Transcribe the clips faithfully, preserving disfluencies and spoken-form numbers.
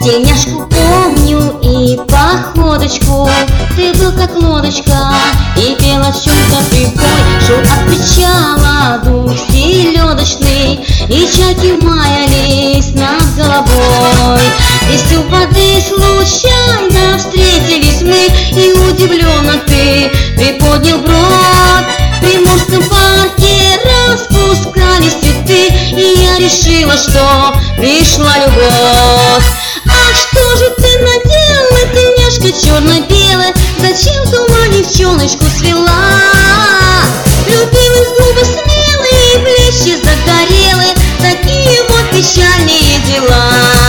Тельняшку помню и походочку, ты был как лодочка и пел о чем-то прикой. Шел от причала дух селедочный, и чайки маялись над головой. Здесь у воды случайно встретились мы, и удивленно ты приподнял бровь. В Приморском парке распускались цветы, и я решила, что пришла любовь. Ах, что же ты наделала, тельняшка черно-белая, зачем с ума девчоночку свела? Влюбилась в губы смелые, плечи загорелые, такие вот печальные дела.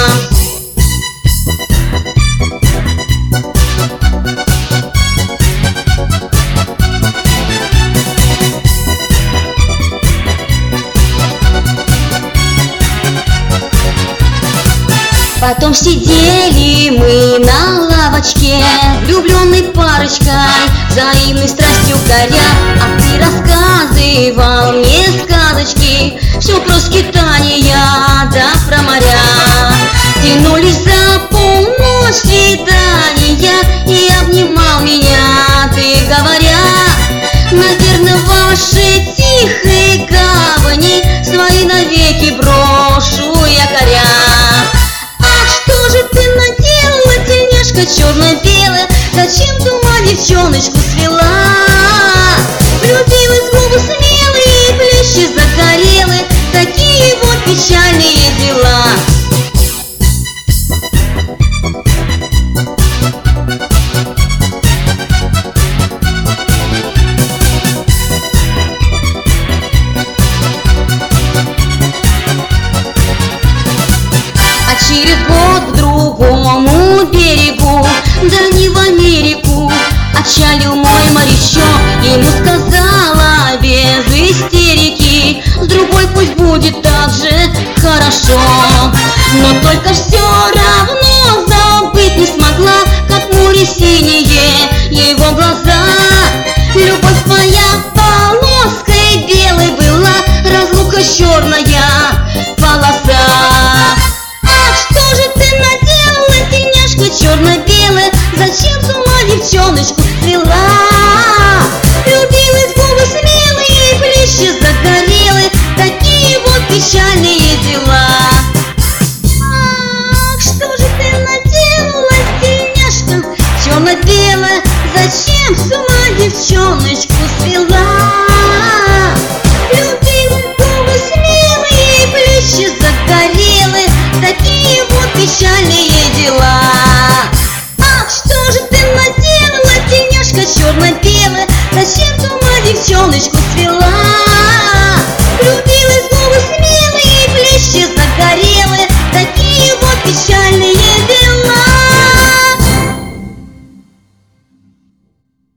Потом сидели мы на лавочке, влюбленной парочкой, взаимной страстью горя. А ты рассказывал мне сказочки, все про скитания да про моря. Тянулись за полночь свидания, и обнимал меня ты, говоря: наверное, в вашей тихой гавани свои навеки брошу якоря. Черно-белая, зачем с ума девчоночку свела? Влюбилась в губы смелые, плечи загорелые, такие вот печальные дела. А через год к другому берегу, да не в Америку, отчалил мой морячок. Ему сказала без истерики: с другой пусть будет так же хорошо. Но только все равно забыть не смогла, как море синее его глаза. Любовь твоя полоской белой была, разлука черная полоса. Черно-белая, зачем с ума девчоночку свела? Влюбилась в губы смелые, плечи загорелые, такие вот печальные дела. Ах, что же ты наделала, тельняшка черно-белая, зачем с ума девчоночку свела? Влюбилась в губы смелые, плечи загорелые, такие вот печальные дела. Черно-белая, зачем с ума девчоночку свела?